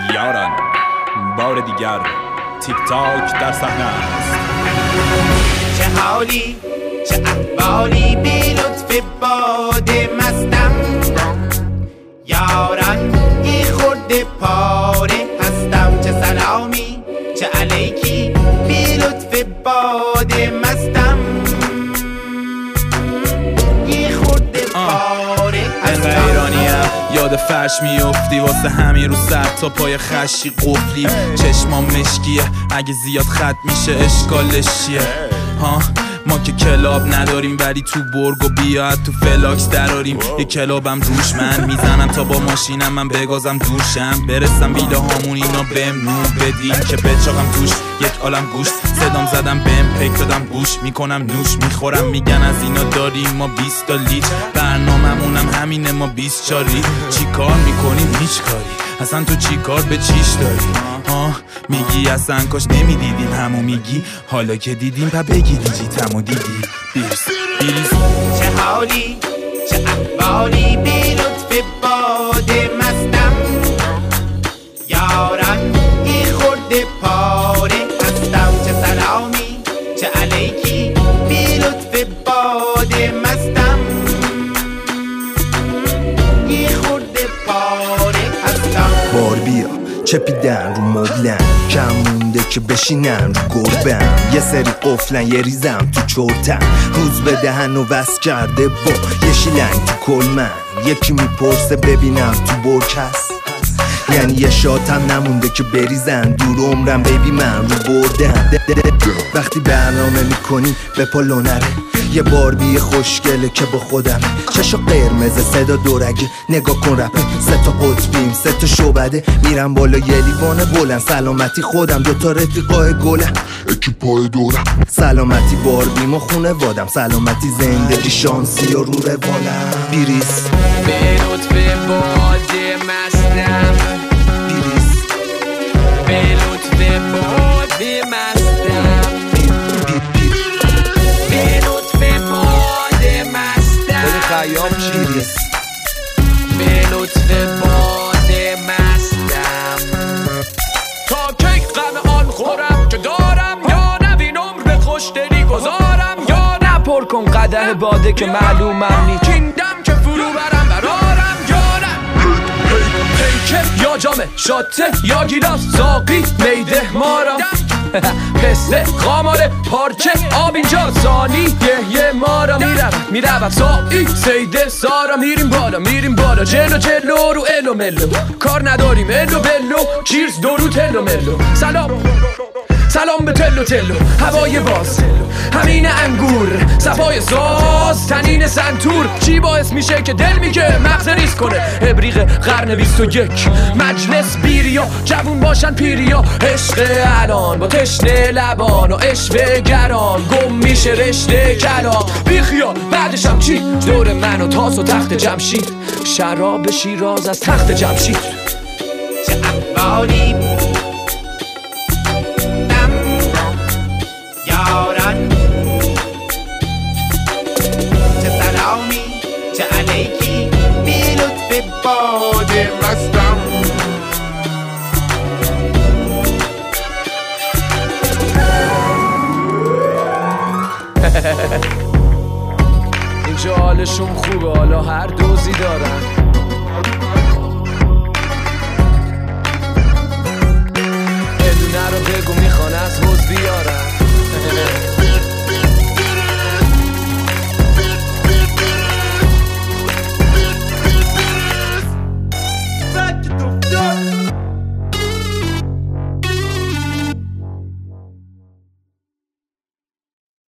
یاران بار دیگر تیک تاک در صحنه است. چه حالی چه احوالی بی لطف باد مستم، یاران یه خورده پاره هستم. چه سلامی چه علیکی بی لطف باد مستم، یه خورده پاره هستم. ایرانیم یاد فرش میافتی واسه همین رو سر تا پای خشی قفلی. چشمام مشکیه اگه زیاد خط میشه اشکالش چیه؟ ها ما که کلاب نداریم ولی تو برگ و بیاد تو فلاکس دراریم. یه کلابم روش من میزنم تا با ماشینم من بگازم دوشم برسم ویلا هامون اینا بهم نور بدین که بچاقم توش یک عالم گوش. صدام زدم بهم پیک دادم گوش میکنم نوش میخورم میگن از اینا داریم ما 20 تا لیتر. برنامه‌مونم همینه ما 20 چاری. چی کار میکنیم هیچ کاری اصلا تو چی کار به چیش داری؟ میگی اصلا کاش نمیدیدیم همو میگی حالا که دیدیم پا بگی دیجیتمو دیدی. بیریز چه حالی چه احوالی بی لطف باد مستم، یاران یه خورده پاره هستم. چه سلامی چه علیکی بی لطف باد مستم، یه خورده پاره هستم. بار بیا چپیدن رو مبلن کم مونده که بشینن رو گربن. یه سری قفلن یه ریزم تو چرتن روز به دهن و وست کرده با یه شیلنگ تو کلمن. یکی میپرسه ببینم تو برک هست، یعنی یه شاتم نمونده که بریزن دور عمرم بیبی من رو بردن. وقتی برنامه میکنی به پا نره یه باربی خوشگله که با خودمه. چشا قرمز صدا دورگه نگاه کن رپه 3 تا قطبیم 3 تا شعبده میرم بالا یه لیوان بلند. سلامتی خودم 2 تا رفیقای گلم اکیپای دورم. سلامتی باربیم و خونه وادم، سلامتی زندگی شانسی و رو روالم. بیریس به لطف باد مستم، بیریس به لطف باد مستم، به لطف باد مستم، خیام بیریس به لطف باد مستم. تا کی غم آن خورم که دارم، یا نوین عمر به خوشدلی گذارم، یا نپر کن قدح باده که معلومم نی کیندم که فرو برم برارم، یا نه پیکه یا جامه شاته یا گیلاس ساقی میده مارم. پسته خاماره پارچه آب اینجا ثانی یه مارا میرم سایی سیده سارا. میریم بالا جلو رو الو ملو کار نداریم الو بلو چیرز دورو تلو ملو. سلام به تلو هوای باز همین انگور صفای ساز تنین سنتور. چی باعث میشه که دل میگه مغز ریز کنه؟ ابریق قرن 21 مجلس بیریا جوون باشن پیریا. عشق الان با تشنه لبان و اشوه گران گم میشه رشته کلام. بیخیال بعدشم چی؟ دور من و تاس و تخت جمشید شراب شیراز از تخت جمشید. چه احوالی یاران، چه سلامی چه علیکی بی لطف باد مستم. اینجا حالشون خوبه حالا هر دوزی دارن.